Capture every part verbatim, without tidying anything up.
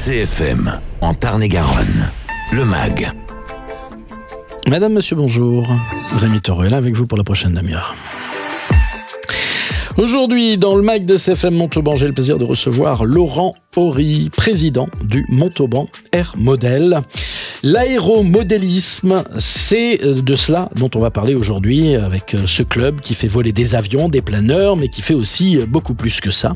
C F M, en Tarn-et-Garonne, le M A G. Madame, monsieur, bonjour. Rémi Taureau est là avec vous pour la prochaine demi-heure. Aujourd'hui, dans le M A G de C F M Montauban, j'ai le plaisir de recevoir Laurent Horry, président du Montauban Air Model. L'aéromodélisme, c'est de cela dont on va parler aujourd'hui avec ce club qui fait voler des avions, des planeurs, mais qui fait aussi beaucoup plus que ça.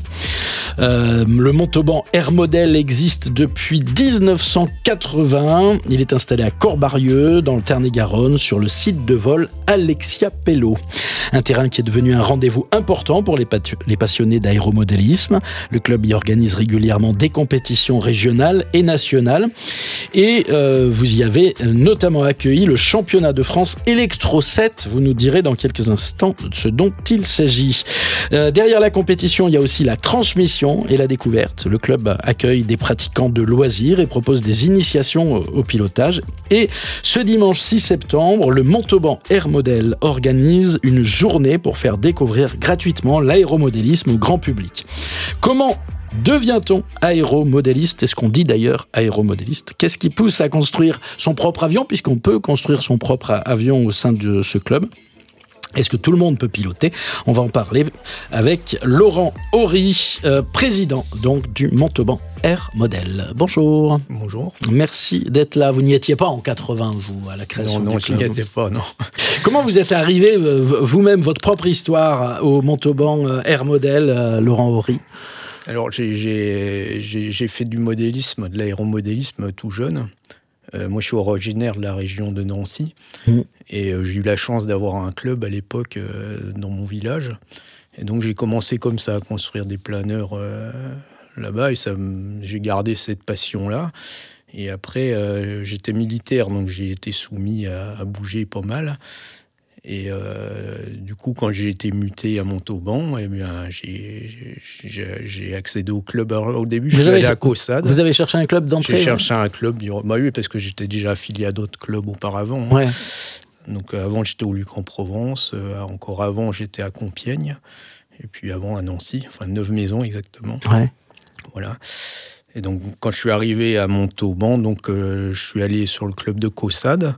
Euh, le Montauban Air Model existe depuis dix-neuf cent quatre-vingt-un. Il est installé à Corps-Barieux, dans le Tarn-et-Garonne, sur le site de vol Alexia Pello. Un terrain qui est devenu un rendez-vous important pour les, pat- les passionnés d'aéromodélisme. Le club y organise régulièrement des compétitions régionales et nationales. Et euh, vous y avez notamment accueilli le championnat de France Electro sept. Vous nous direz dans quelques instants ce dont il s'agit. Euh, derrière la compétition, il y a aussi la transmission et la découverte. Le club accueille des pratiquants de loisirs et propose des initiations au pilotage. Et ce dimanche six septembre, le Montauban Air Model organise une journée pour faire découvrir gratuitement l'aéromodélisme au grand public. Comment devient-on aéromodéliste ? Est-ce qu'on dit d'ailleurs aéromodéliste ? Qu'est-ce qui pousse à construire son propre avion, puisqu'on peut construire son propre avion au sein de ce club ? Est-ce que tout le monde peut piloter ? On va en parler avec Laurent Horry, euh, président donc du Montauban Air Model. Bonjour. Bonjour. Merci d'être là. Vous n'y étiez pas en quatre-vingts, vous, à la création non, non, du club. Non, non, je n'y étais pas, non. Comment vous êtes arrivé, euh, vous-même, votre propre histoire au Montauban euh, Air Model, euh, Laurent Horry ? Alors, j'ai, j'ai, j'ai, j'ai fait du modélisme, de l'aéromodélisme tout jeune. Euh, moi, je suis originaire de la région de Nancy. Mmh. Et euh, j'ai eu la chance d'avoir un club à l'époque euh, dans mon village. Et donc, j'ai commencé comme ça à construire des planeurs euh, là-bas. Et ça, j'ai gardé cette passion-là. Et après, euh, j'étais militaire, donc j'ai été soumis à, à bouger pas mal. Et euh, du coup, quand j'ai été muté à Montauban, eh bien, j'ai, j'ai, j'ai accédé au club. Alors, au début, je suis allé à Caussade. Vous avez cherché un club d'entrée ? J'ai cherché un club. Bah oui, parce que j'étais déjà affilié à d'autres clubs auparavant. Ouais. Hein. Donc avant, j'étais au Luc-en-Provence. Euh, encore avant, j'étais à Compiègne. Et puis avant, à Nancy. Enfin, Neuve-Maisons, exactement. Ouais. Voilà. Et donc, quand je suis arrivé à Montauban, donc, euh, je suis allé sur le club de Caussade.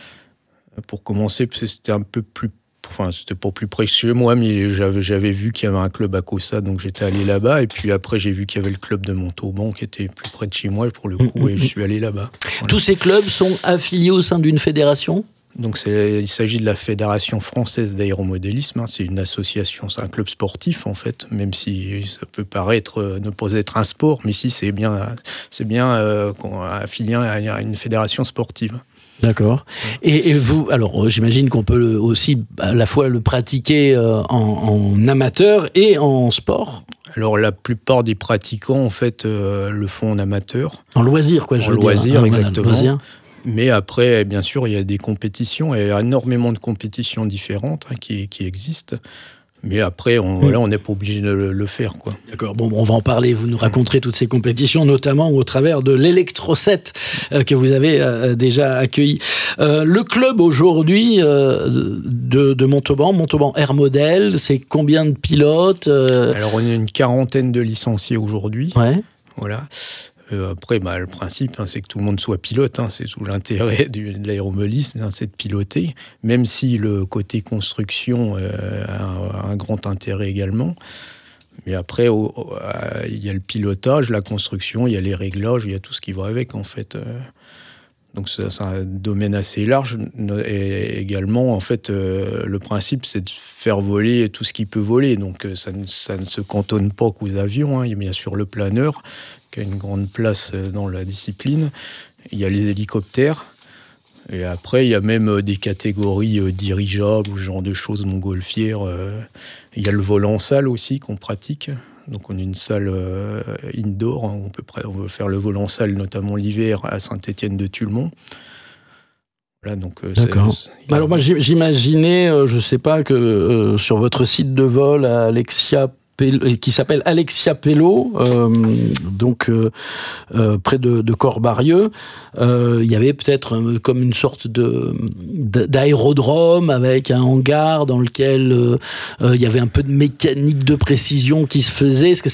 Pour commencer, parce que c'était un peu plus... Enfin, c'était pas plus près de chez moi, mais j'avais, j'avais vu qu'il y avait un club à Caussade, donc j'étais allé là-bas. Et puis après, j'ai vu qu'il y avait le club de Montauban qui était plus près de chez moi, pour le coup, mmh, et je suis allé là-bas. Voilà. Tous ces clubs sont affiliés au sein d'une fédération ? Donc, c'est, il s'agit de la Fédération Française d'Aéromodélisme. Hein, c'est une association, c'est un club sportif, en fait, même si ça peut paraître euh, ne pas être un sport, mais si, c'est bien, c'est bien euh, affilié à une fédération sportive. D'accord. Et, et vous, alors j'imagine qu'on peut le, aussi à la fois le pratiquer euh, en, en amateur et en sport. Alors la plupart des pratiquants en fait euh, le font en amateur. En loisir quoi, je en veux loisir, dire. En loisir, exactement. Voilà, loisir. Mais après, bien sûr, il y a des compétitions, il y a énormément de compétitions différentes hein, qui, qui existent. Mais après, on, mmh. voilà, on n'est pas obligé de le, le faire, quoi. D'accord, bon, on va en parler. Vous nous raconterez toutes ces compétitions, notamment au travers de l'Electro sept euh, que vous avez euh, déjà accueilli. Euh, le club aujourd'hui euh, de, de Montauban, Montauban Air Model, c'est combien de pilotes euh... Alors, on est une quarantaine de licenciés aujourd'hui. Ouais. Voilà. Euh, après, bah, le principe, hein, c'est que tout le monde soit pilote. Hein, c'est tout l'intérêt du, de l'aéromodélisme, hein, c'est de piloter. Même si le côté construction euh, a un, un grand intérêt également. Mais après, il euh, y a le pilotage, la construction, il y a les réglages, il y a tout ce qui va avec, en fait. Euh, donc, c'est, c'est un domaine assez large. Et également, en fait, euh, le principe, c'est de faire voler tout ce qui peut voler. Donc, ça ne, ça ne se cantonne pas qu'aux avions. Hein. Il y a bien sûr le planeur, qui a une grande place dans la discipline. Il y a les hélicoptères. Et après, il y a même des catégories dirigeables, ou ce genre de choses, montgolfières. Il y a le vol en salle aussi qu'on pratique. Donc, on a une salle indoor. On peut, on peut faire le vol en salle, notamment l'hiver, à Saint-Étienne-de-Tulmont. Voilà, donc, D'accord. C'est, c'est... Alors, moi, j'imaginais, je ne sais pas, que euh, sur votre site de vol, à Alexia qui s'appelle Alexia Pello, euh, donc euh, euh, près de, de Corps-Barieux. Euh, il y avait peut-être euh, comme une sorte de, d'aérodrome avec un hangar dans lequel euh, euh, il y avait un peu de mécanique de précision qui se faisait. Est-ce que c'est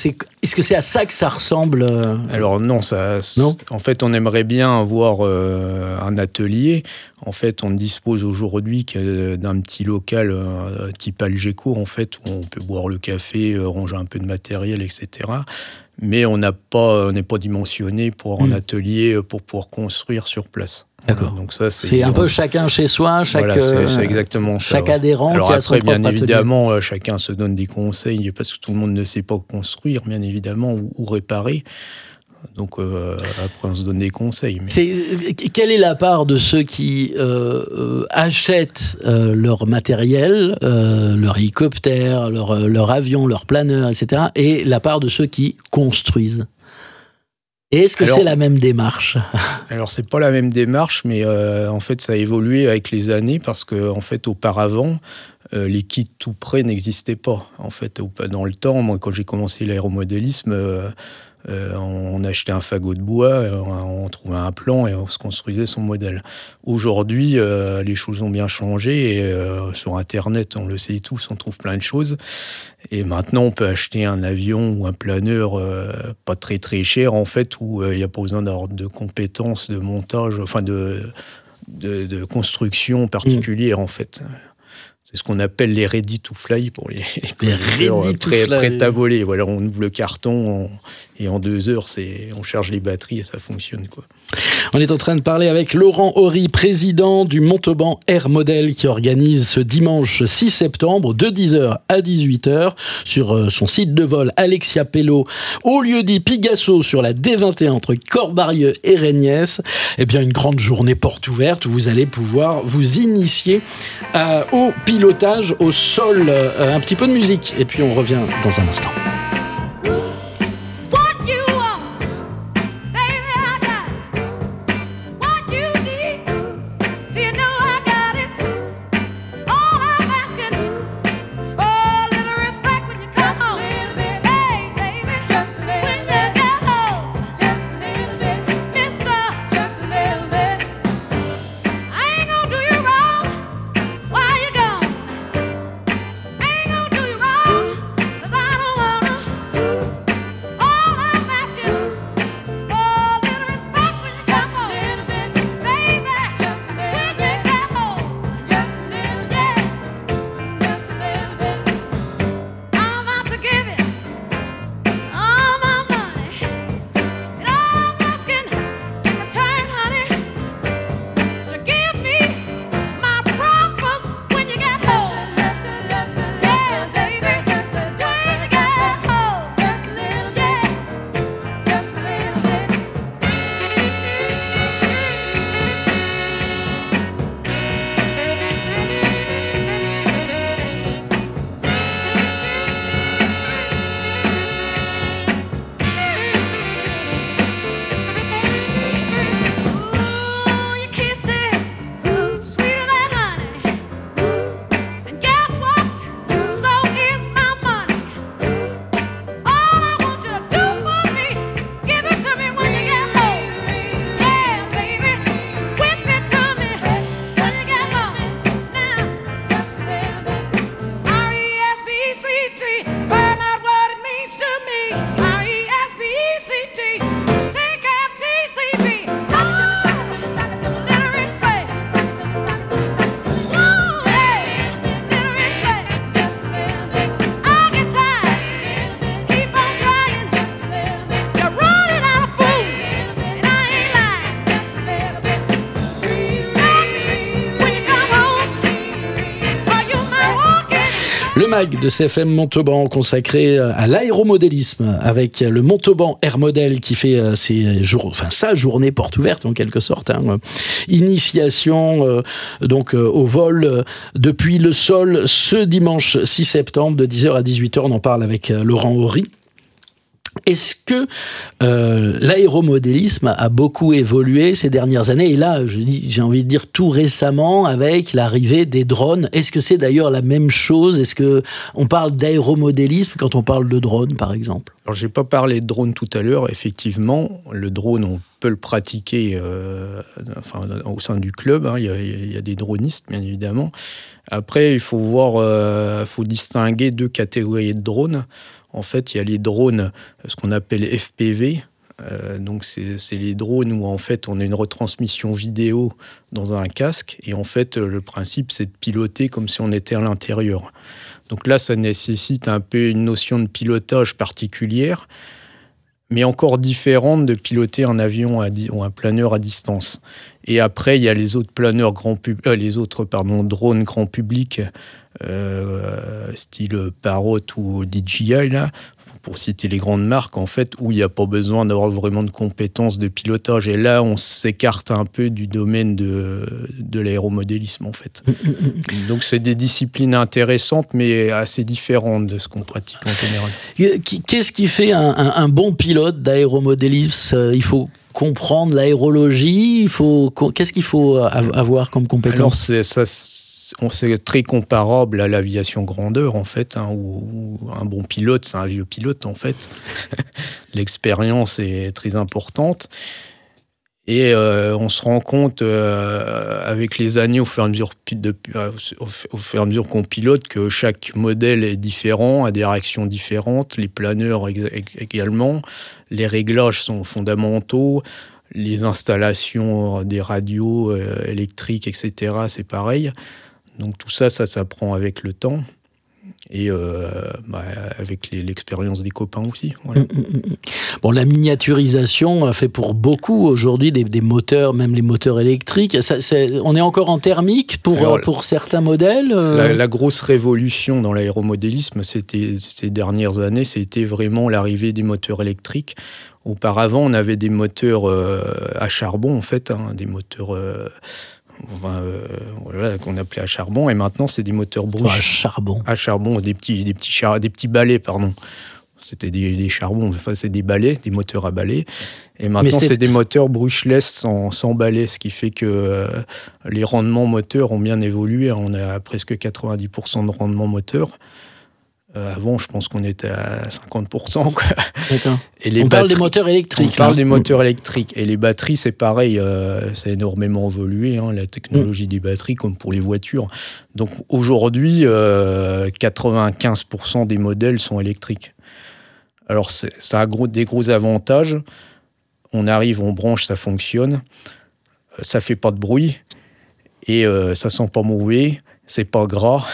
Est-ce que c'est à ça que ça ressemble? Alors non, ça, non en fait, on aimerait bien avoir euh, un atelier. En fait, on ne dispose aujourd'hui que d'un petit local euh, type Algeco, en fait, où on peut boire le café, euh, ranger un peu de matériel, et cetera. Mais on n'a pas, on n'est pas dimensionné pour un mmh. atelier pour pouvoir construire sur place. D'accord. Voilà, donc ça, c'est, c'est un peu chacun chez soi, chaque, voilà, c'est, c'est exactement ça, chaque ouais. adhérent Alors qui après, a son propre bien atelier. évidemment, chacun se donne des conseils parce que tout le monde ne sait pas construire, bien évidemment, ou, ou réparer. Donc euh, après, on se donne des conseils. Mais... C'est, quelle est la part de ceux qui euh, euh, achètent euh, leur matériel, euh, leur hélicoptère, leur, leur avion, leur planeur, et cetera, et la part de ceux qui construisent? Et est-ce que alors, c'est la même démarche? Alors, c'est pas la même démarche, mais euh, en fait, ça a évolué avec les années parce que, en fait, auparavant, euh, les kits tout prêts n'existaient pas. En fait, dans le temps, moi, quand j'ai commencé l'aéromodélisme, euh, euh, on achetait un fagot de bois, on trouvait un plan et on se construisait son modèle. Aujourd'hui, euh, les choses ont bien changé et euh, sur Internet, on le sait tous, on trouve plein de choses. Et maintenant, on peut acheter un avion ou un planeur euh, pas très très cher, en fait, où il euh, n'y a pas besoin d'avoir de compétences de montage, enfin de, de, de construction particulière, mmh. en fait. C'est ce qu'on appelle les ready to fly pour les, les ready to prêts, fly. prêts à voler. Voilà, on ouvre le carton on, et en deux heures, c'est, on charge les batteries et ça fonctionne, quoi. On est en train de parler avec Laurent Horry, président du Montauban Air Model, qui organise ce dimanche six septembre de dix heures à dix-huit heures sur son site de vol Alexia Pello, au lieu-dit Pigasso sur la D vingt et un entre Corps-Barieux et Régniès. Eh bien, une grande journée porte ouverte où vous allez pouvoir vous initier euh, au pilotage au sol. Euh, un petit peu de musique et puis on revient dans un instant. Le mag de C F M Montauban consacré à l'aéromodélisme avec le Montauban Air Model qui fait ses jours, enfin sa journée porte ouverte en quelque sorte. Hein. Initiation euh, donc euh, au vol euh, depuis le sol ce dimanche six septembre de dix heures à dix-huit heures. On en parle avec euh, Laurent Horry. Est-ce que euh, l'aéromodélisme a beaucoup évolué ces dernières années? Et là, je dis, j'ai envie de dire tout récemment avec l'arrivée des drones. Est-ce que c'est d'ailleurs la même chose? Est-ce que on parle d'aéromodélisme quand on parle de drone, par exemple? Alors, j'ai pas parlé de drone tout à l'heure. Effectivement, le drone, on peut le pratiquer euh, enfin, au sein du club. Hein. Il y a, il y a des dronistes, bien évidemment. Après, il faut voir, euh, faut distinguer deux catégories de drones. En fait, il y a les drones, ce qu'on appelle F P V. Euh, donc, c'est, c'est les drones où, en fait, on a une retransmission vidéo dans un casque. Et en fait, le principe, c'est de piloter comme si on était à l'intérieur. Donc là, ça nécessite un peu une notion de pilotage particulière, mais encore différente de piloter un avion à di- ou un planeur à distance. Et après, il y a les autres planeurs grand pub- euh, les autres pardon, drones grand public, euh, style Parrot ou D J I, là, pour citer les grandes marques, en fait, où il n'y a pas besoin d'avoir vraiment de compétences de pilotage. Et là, on s'écarte un peu du domaine de, de l'aéromodélisme, en fait. Donc, c'est des disciplines intéressantes, mais assez différentes de ce qu'on pratique en général. Qu'est-ce qui fait un, un, un bon pilote d'aéromodélisme ? Il faut comprendre l'aérologie, il faut, qu'est-ce qu'il faut avoir comme compétence ? Alors, c'est, ça, c'est très comparable à l'aviation grandeur, en fait, hein, où, où un bon pilote, c'est un vieux pilote, en fait. L'expérience est très importante. Et euh, on se rend compte, euh, avec les années, au fur et à mesure, de, au, au fur et à mesure qu'on pilote, que chaque modèle est différent, a des réactions différentes, les planeurs également, les réglages sont fondamentaux, les installations des radios euh, électriques, et cetera, c'est pareil. Donc tout ça, ça s'apprend avec le temps. Et euh, bah, avec les, l'expérience des copains aussi. Voilà. Bon, la miniaturisation a fait pour beaucoup aujourd'hui des, des moteurs, même les moteurs électriques. Ça, c'est, on est encore en thermique pour, Alors, pour certains modèles. La, la grosse révolution dans l'aéromodélisme, c'était, ces dernières années, c'était vraiment l'arrivée des moteurs électriques. Auparavant, on avait des moteurs euh, à charbon, en fait, hein, des moteurs... Euh, Enfin, euh, voilà, qu'on appelait à charbon, et maintenant c'est des moteurs brûlés. À charbon. À charbon, des petits, des petits, char- des petits balais, pardon. C'était des, des charbons, enfin c'est des balais, des moteurs à balais. Et maintenant c'est des moteurs brushless sans, sans balais, ce qui fait que euh, les rendements moteurs ont bien évolué. On est à presque quatre-vingt-dix pour cent de rendement moteur. Euh, avant, je pense qu'on était à cinquante pour cent. Quoi. D'accord. Et les on batteries, parle des moteurs électriques. On parle hein. des moteurs électriques. Et les batteries, c'est pareil, euh, ça a énormément évolué, hein, la technologie mmh. des batteries, comme pour les voitures. Donc aujourd'hui, euh, quatre-vingt-quinze pour cent des modèles sont électriques. Alors c'est, ça a gros, des gros avantages. On arrive, on branche, ça fonctionne. Ça fait pas de bruit. Et euh, ça sent pas mauvais. C'est pas gras.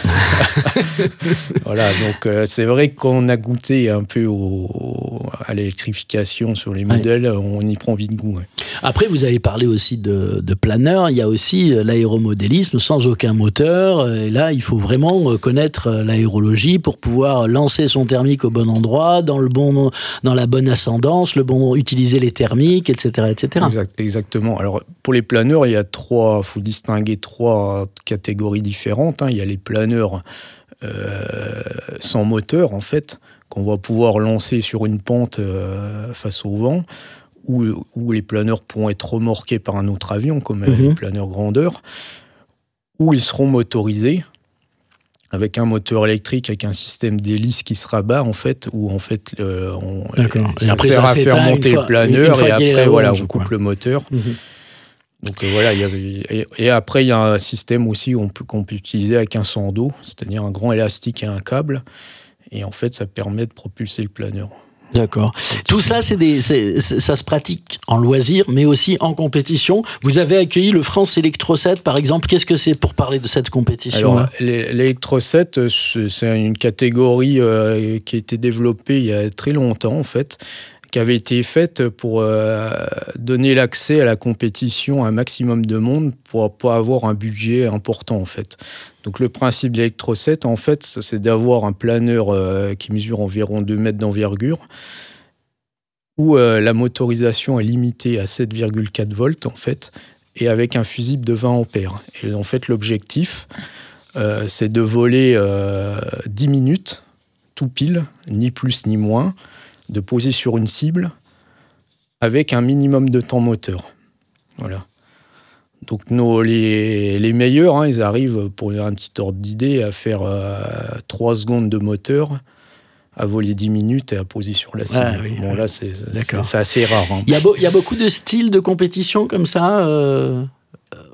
Voilà, donc euh, c'est vrai qu'on a goûté un peu au, à l'électrification sur les modèles, ouais. On y prend vite goût. Ouais. Après, vous avez parlé aussi de, de planeur. Il y a aussi l'aéromodélisme sans aucun moteur. Et là, il faut vraiment connaître l'aérologie pour pouvoir lancer son thermique au bon endroit, dans, le bon, dans la bonne ascendance, le bon, utiliser les thermiques, et cetera, et cetera. Exact, exactement. Alors, pour les planeurs, il y a trois, faut distinguer trois catégories différentes. Hein. Il y a les planeurs euh, sans moteur, en fait, qu'on va pouvoir lancer sur une pente euh, face au vent. Où, où les planeurs pourront être remorqués par un autre avion, comme mmh. les planeurs grandeur, où ils seront motorisés avec un moteur électrique, avec un système d'hélice qui se rabat, en fait, où en fait, euh, on, et ça après, sert ça à faire monter le planeur, et après, voilà, on coupe quoi. le moteur. Mmh. Donc euh, voilà, y a, et, et après, il y a un système aussi on peut, qu'on peut utiliser avec un sando, c'est-à-dire un grand élastique et un câble, et en fait, ça permet de propulser le planeur. D'accord. Tout ça, c'est des, c'est, c'est, ça se pratique en loisir, mais aussi en compétition. Vous avez accueilli le France Electro-sept, par exemple. Qu'est-ce que c'est pour parler de cette compétition? Alors, l'Electro-sept, c'est une catégorie euh, qui a été développée il y a très longtemps, en fait, qui avait été faite pour euh, donner l'accès à la compétition à un maximum de monde pour pas avoir un budget important, en fait. Donc le principe de l'Electro-sept, en fait, c'est d'avoir un planeur euh, qui mesure environ deux mètres d'envergure, où euh, la motorisation est limitée à sept virgule quatre volts, en fait, et avec un fusible de vingt ampères. Et en fait, l'objectif, euh, c'est de voler euh, dix minutes, tout pile, ni plus ni moins, de poser sur une cible avec un minimum de temps moteur. Voilà. Donc nos, les, les meilleurs, hein, ils arrivent, pour un petit ordre d'idée, à faire euh, trois secondes de moteur, à voler dix minutes et à poser sur la cible. Ah, oui, bon, oui. là, c'est, c'est, c'est assez rare. Hein. Il y a beau, il y a beaucoup de styles de compétition comme ça euh,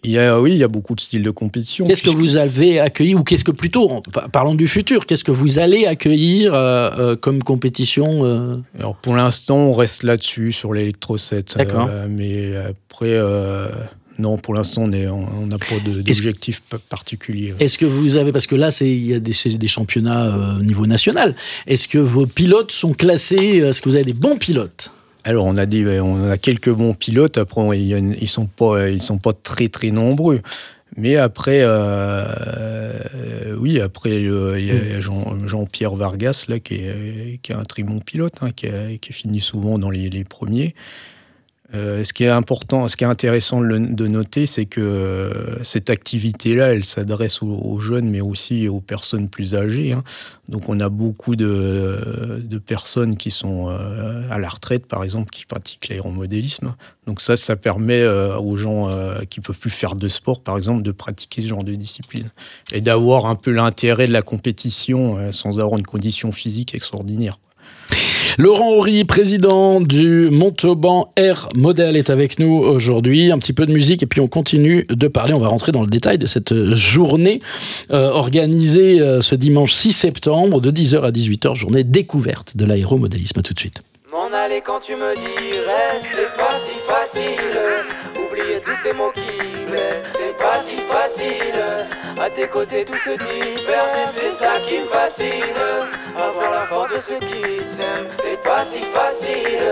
Il y a, oui, il y a beaucoup de styles de compétition. Qu'est-ce puisque... que vous avez accueilli, ou qu'est-ce que plutôt, parlons du futur, qu'est-ce que vous allez accueillir euh, euh, comme compétition euh... Alors pour l'instant, on reste là-dessus, sur l'Electro sept. D'accord. Euh, mais après, euh, non, pour l'instant, on n'a pas de, d'objectif que... particulier. Est-ce que vous avez, parce que là, c'est, il y a des, des championnats au euh, niveau national, est-ce que vos pilotes sont classés, est-ce que vous avez des bons pilotes ? Alors on a dit, on a quelques bons pilotes. Après, ils sont pas, ils sont pas très très nombreux. Mais après, euh, euh, oui, après euh, il y a Jean, Jean-Pierre Vargas là qui est, qui est un très bon pilote, hein, qui, a, qui finit souvent dans les, les premiers. Euh, ce qui est important, ce qui est intéressant de, de noter, c'est que euh, cette activité-là, elle s'adresse aux, aux jeunes, mais aussi aux personnes plus âgées. Hein. Donc, on a beaucoup de, de personnes qui sont euh, à la retraite, par exemple, qui pratiquent l'aéromodélisme. Donc ça, ça permet euh, aux gens euh, qui peuvent plus faire de sport, par exemple, de pratiquer ce genre de discipline et d'avoir un peu l'intérêt de la compétition euh, sans avoir une condition physique extraordinaire. Laurent Horry, président du Montauban Air Model, est avec nous aujourd'hui. Un petit peu de musique et puis on continue de parler. On va rentrer dans le détail de cette journée euh, organisée euh, ce dimanche six septembre de dix heures à dix-huit heures, journée découverte de l'aéromodélisme. À tout de suite. M'en aller quand tu me dirais, c'est pas si facile. Oublier tous ces mots qui blessent, c'est pas si facile. À tes côtés tout se disperse et c'est ça qui me fascine. Avoir la force de ceux qui s'aiment, c'est pas si facile.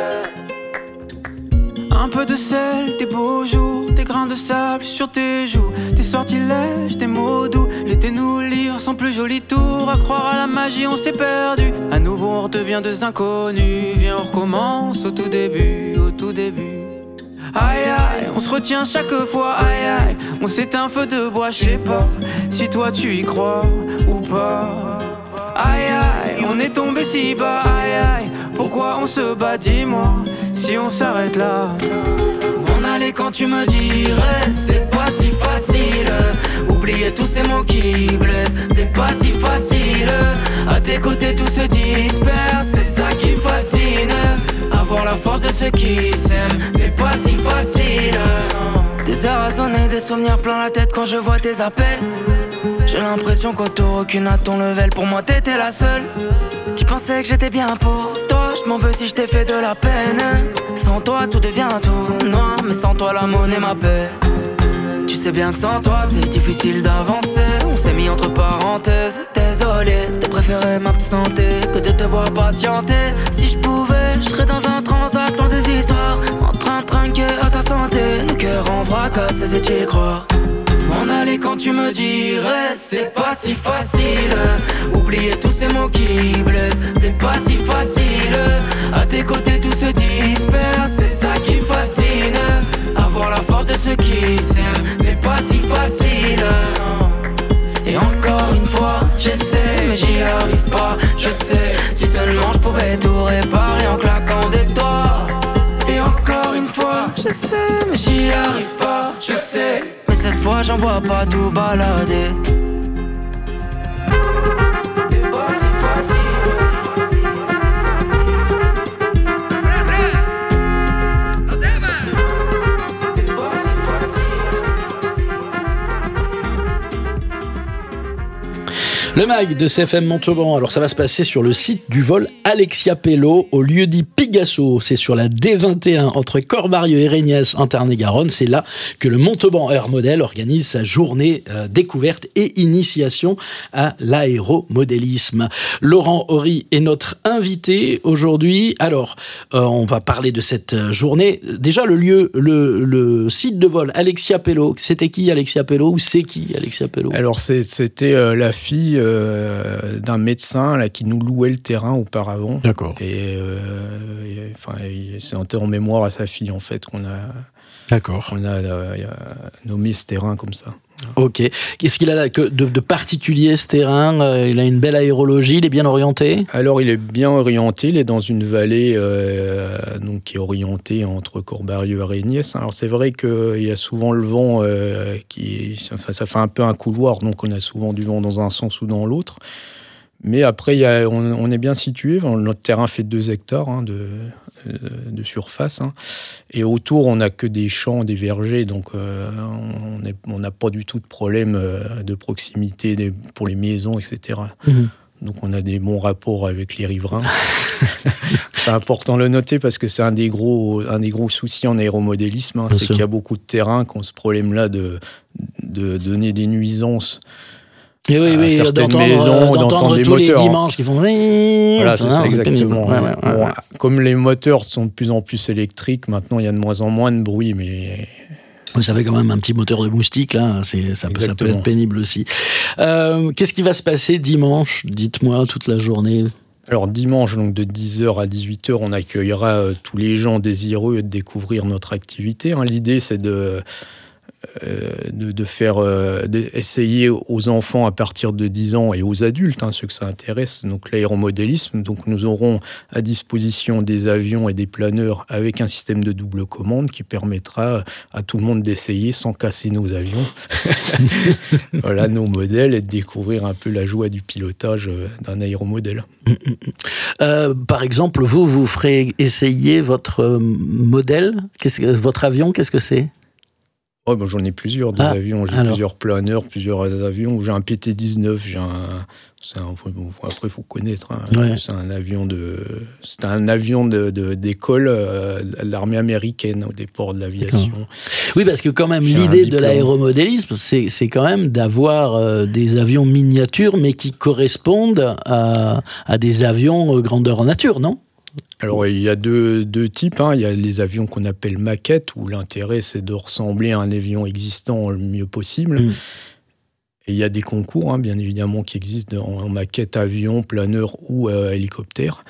Un peu de sel, des beaux jours, des grains de sable sur tes joues, des sortilèges, des mots doux. L'été nous lire son plus joli tour. À croire à la magie, on s'est perdu. À nouveau on redevient deux inconnus. Viens, on recommence au tout début, au tout début. Aïe aïe, on se retient chaque fois, aïe aïe. On s'éteint un feu de bois, je sais pas si toi tu y crois ou pas. Aïe aïe, on est tombé si bas, aïe aïe. Pourquoi on se bat, dis-moi, si on s'arrête là. M'en aller quand tu me dirais, c'est pas si facile. Oublier tous ces mots qui blessent, c'est pas si facile. À tes côtés tout se disperse, c'est ça qui me fascine. Avoir la force de ceux qui s'aiment, c'est pas si facile. Des heures à sonner, des souvenirs plein la tête quand je vois tes appels. J'ai l'impression qu'aucune à ton level, pour moi t'étais la seule. Tu pensais que j'étais bien pour toi, je m'en veux si je t'ai fait de la peine. Sans toi tout devient tout noir, mais sans toi la monnaie m'appelle. Tu sais bien que sans toi c'est difficile d'avancer. On s'est mis entre parenthèses, désolé. T'as préféré m'absenter que de te voir patienter. Si je pouvais, je serais dans un transat loin des histoires, en train de trinquer à ta santé, le cœur en vrac, c'est tu y crois. M'en aller quand tu me dirais, c'est pas si facile. Oublier tous ces mots qui blessent, c'est pas si facile. À tes côtés tout se disperse, c'est ça qui me fascine. Avoir la force de ceux qui s'aiment, c'est pas si facile. Et encore une fois, j'essaie mais j'y arrive pas. Je sais, si seulement je pouvais tout réparer en claquant des doigts. Et encore une fois, j'essaie mais j'y arrive pas. Je sais, mais cette fois j'en vois pas tout balader. C'est pas si facile. Le mag de C F M Montauban, alors ça va se passer sur le site du vol Alexia Pello au lieu-dit Pigasso. C'est sur la D vingt et un entre Corbarieux et Régnès en Tarn-et-Garonne. C'est là que le Montauban Air Model organise sa journée euh, découverte et initiation à l'aéromodélisme. Laurent Horry est notre invité aujourd'hui. Alors, euh, on va parler de cette journée. Déjà, le lieu, le, le site de vol Alexia Pello. C'était qui Alexia Pello ou c'est qui Alexia Pello? Alors, c'est, c'était euh, la fille Euh, d'un médecin là, qui nous louait le terrain auparavant. D'accord. Et, euh, et enfin, il, c'est en, en mémoire à sa fille en fait qu'on a, D'accord. qu'on a, a, a nommé ce terrain comme ça. Ok. Qu'est-ce qu'il a là de, de particulier ce terrain? Il a une belle aérologie, il est bien orienté? Alors il est bien orienté, il est dans une vallée euh, donc, qui est orientée entre Corbarieux et Régnès. Alors c'est vrai qu'il y a souvent le vent euh, qui, enfin, ça fait un peu un couloir, donc on a souvent du vent dans un sens ou dans l'autre. Mais après, il y a, on, on est bien situé. Notre terrain fait deux hectares hein, de, de surface. Hein. Et autour, on n'a que des champs, des vergers, donc euh, on n'a pas du tout de problème de proximité des, pour les maisons, et cetera. Mmh. Donc on a des bons rapports avec les riverains. C'est important de le noter parce que c'est un des gros, un des gros soucis en aéromodélisme, hein, c'est sûr. Qu'il y a beaucoup de terrains qui ont ce problème-là de, de donner des nuisances. Et oui, oui, d'entendre, maisons, d'entendre tous moteurs. Les dimanches qui font... Voilà, c'est ça, exactement. Ouais, ouais, ouais, bon, ouais. Comme les moteurs sont de plus en plus électriques, maintenant il y a de moins en moins de bruit, mais... Vous savez quand même un petit moteur de moustique, là, c'est, ça, peut, ça peut être pénible aussi. Euh, qu'est-ce qui va se passer dimanche ? Dites-moi, toute la journée. Alors dimanche, donc de dix heures à dix-huit heures, on accueillera euh, tous les gens désireux de découvrir notre activité. Hein. L'idée, c'est de... Euh, de, de faire euh, d'essayer aux enfants à partir de dix ans et aux adultes, hein, ceux que ça intéresse, donc l'aéromodélisme. Donc nous aurons à disposition des avions et des planeurs avec un système de double commande qui permettra à tout le monde d'essayer sans casser nos avions. Voilà nos modèles et de découvrir un peu la joie du pilotage d'un aéromodèle. Euh, par exemple, vous, vous ferez essayer votre modèle, qu'est-ce que, votre avion, qu'est-ce que c'est ? Oh, ben j'en ai plusieurs, des ah, avions. J'ai alors. plusieurs planeurs, plusieurs avions. J'ai un P T dix-neuf, j'ai un... C'est un bon, après, il faut connaître. Hein. Ouais. C'est un avion, de, c'est un avion de, de, d'école euh, de l'armée américaine au départ de l'aviation. D'accord. Oui, parce que quand même, j'ai l'idée de l'aéromodélisme, c'est, c'est quand même d'avoir euh, des avions miniatures, mais qui correspondent à, à des avions euh, grandeur nature, non ? Alors, il y a deux, deux types. Hein. Il y a les avions qu'on appelle maquettes, où l'intérêt, c'est de ressembler à un avion existant le mieux possible. Mmh. Et il y a des concours, hein, bien évidemment, qui existent en, en maquette avion, planeur ou euh, hélicoptère.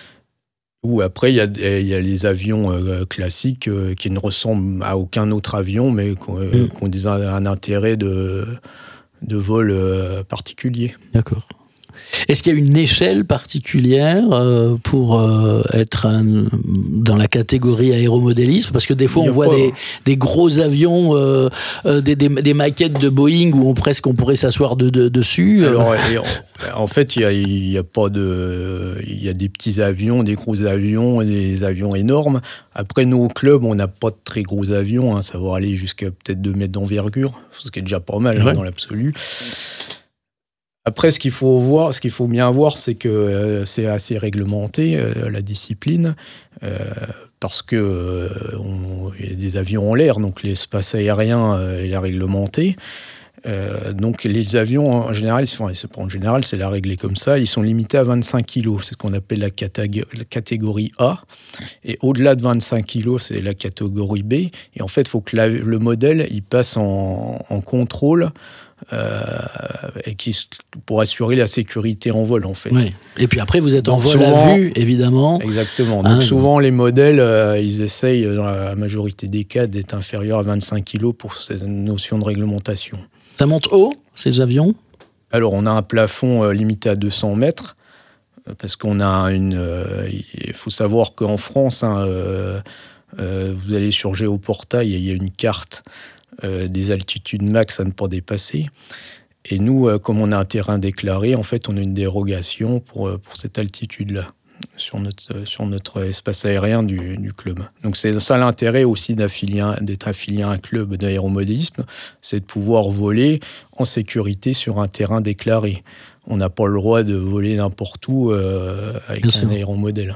Ou après, il y a, il y a les avions euh, classiques euh, qui ne ressemblent à aucun autre avion, mais qui ont, mmh. qui ont des, un intérêt de, de vol euh, particulier. D'accord. Est-ce qu'il y a une échelle particulière euh, pour euh, être un, dans la catégorie aéromodélisme ? Parce que des fois, on voit des, des gros avions, euh, euh, des, des, des maquettes de Boeing où on, presque on pourrait s'asseoir de, de, dessus. Alors, en, en fait, il y a, il y a pas de, il y a des petits avions, des gros avions, des avions énormes. Après, nous, au club, on n'a pas de très gros avions. Hein, ça va aller jusqu'à peut-être deux mètres d'envergure, ce qui est déjà pas mal ouais. hein, dans l'absolu. Après, ce qu'il faut voir, ce qu'il faut bien voir, c'est que euh, c'est assez réglementé, euh, la discipline, euh, parce que euh, on, y a des avions en l'air, donc l'espace aérien euh, est réglementé. Euh, donc les avions, en général, enfin, c'est pas en général, c'est la règle est comme ça, ils sont limités à vingt-cinq kilos, c'est ce qu'on appelle la, catég- la catégorie A. Et au-delà de vingt-cinq kilos, c'est la catégorie B. Et en fait, il faut que la, le modèle il passe en, en contrôle. Euh, et qui, pour assurer la sécurité en vol en fait. Oui. Et puis après vous êtes donc en vol souvent, à vue évidemment. Exactement. Donc hein, souvent donc... les modèles euh, ils essayent dans la majorité des cas d'être inférieurs à vingt-cinq kilos pour cette notion de réglementation. Ça monte haut ces avions ? Alors on a un plafond euh, limité à deux cents mètres parce qu'on a une. Euh, il faut savoir qu'en France hein, euh, euh, vous allez sur Géoportail et il y a une carte. Euh, des altitudes max à ne pas dépasser. Et nous, euh, comme on a un terrain déclaré, en fait, on a une dérogation pour, euh, pour cette altitude-là, sur notre, euh, sur notre espace aérien du, du club. Donc c'est ça l'intérêt aussi d'affilier, d'être affilié à un club d'aéromodélisme, c'est de pouvoir voler en sécurité sur un terrain déclaré. On n'a pas le droit de voler n'importe où euh, avec Bien un sûr. aéromodèle.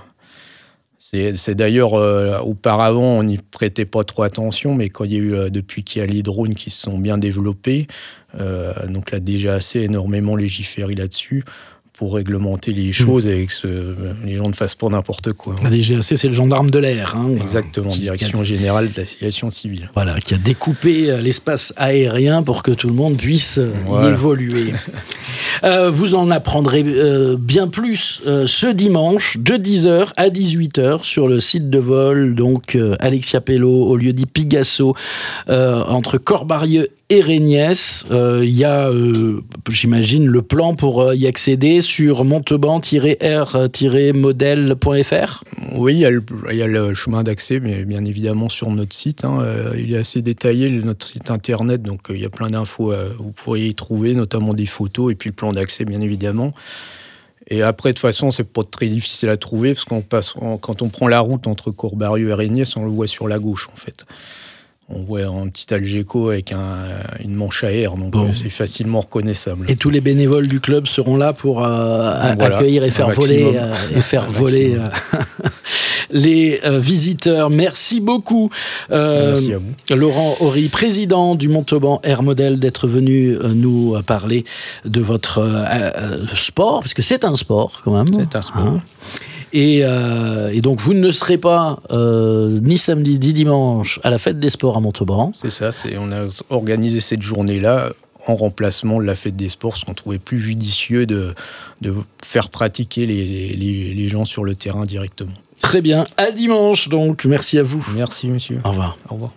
C'est, c'est d'ailleurs, euh, auparavant, on n'y prêtait pas trop attention, mais quand il y a eu, euh, depuis qu'il y a les drones qui se sont bien développés, euh, donc la D G A C a énormément légiféré là-dessus pour réglementer les choses mmh. et que ce, les gens ne fassent pas n'importe quoi. La D G A C, c'est le gendarme de l'air. Hein, Exactement, qui, Direction qui a, Générale de l'Aviation Civile. Voilà, qui a découpé l'espace aérien pour que tout le monde puisse voilà. y évoluer. euh, vous en apprendrez euh, bien plus euh, ce dimanche, de dix heures à dix-huit heures, sur le site de vol, donc euh, Alexia Pello, au lieu-dit Pigasso, euh, entre Corbarieux et Régnès. Il euh, y a, euh, j'imagine, le plan pour euh, y accéder sur montauban tiret r tiret modèle point f r. Oui, il y, a le, il y a le chemin d'accès, mais bien évidemment sur notre site. Hein, euh, il est assez détaillé, notre site internet, donc il euh, y a plein d'infos, euh, vous pourriez y trouver, notamment des photos, et puis le plan d'accès, bien évidemment. Et après, de toute façon, c'est pas très difficile à trouver, parce qu'on passe, on, quand on prend la route entre Courbarieux et Régniès, on le voit sur la gauche, en fait. On voit un petit Algeco avec un, une manche à air, donc bon. C'est facilement reconnaissable. Et tous les bénévoles du club seront là pour euh, voilà, accueillir et faire voler, euh, et faire voler euh, les euh, visiteurs. Merci beaucoup, euh, Merci à vous. Laurent Horry, président du Montauban Air Model, d'être venu euh, nous parler de votre euh, euh, sport, parce que c'est un sport quand même. C'est un sport. Hein. Et, euh, et donc, vous ne serez pas euh, ni samedi ni dimanche à la fête des sports à Montauban. C'est ça, c'est, on a organisé cette journée-là en remplacement de la fête des sports, parce qu'on trouvait plus judicieux de, de faire pratiquer les, les, les gens sur le terrain directement. Très bien, à dimanche donc, merci à vous. Merci monsieur. Au revoir. Au revoir.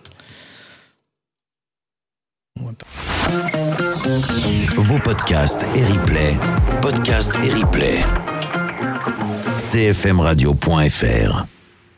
Vos podcasts et replays, podcasts et replays. c f m radio point f r